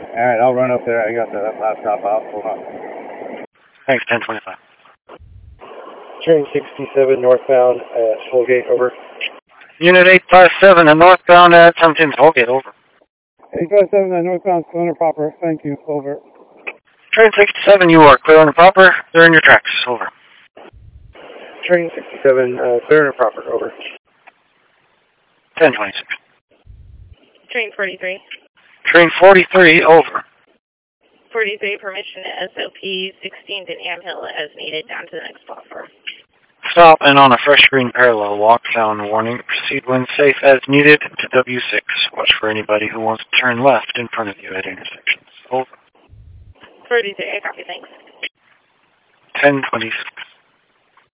Alright, I'll run up there. I got the laptop out. Hold on. Thanks, 1025. Train 67 northbound at Tollgate, over. Unit 857 and northbound at 17 Tollgate, over. 857 at northbound, clear and proper. Thank you, over. Train 67, you are clear and proper. They're in your tracks, over. Train 67, clear and proper, over. 1026. Train 43. Train 43, over. 43, permission SOP 16 to Amhill as needed down to the next platform. Stop and on a fresh green parallel walk, sound warning. Proceed when safe as needed to W6. Watch for anybody who wants to turn left in front of you at intersections. Over. 43, I copy, thanks. 1026.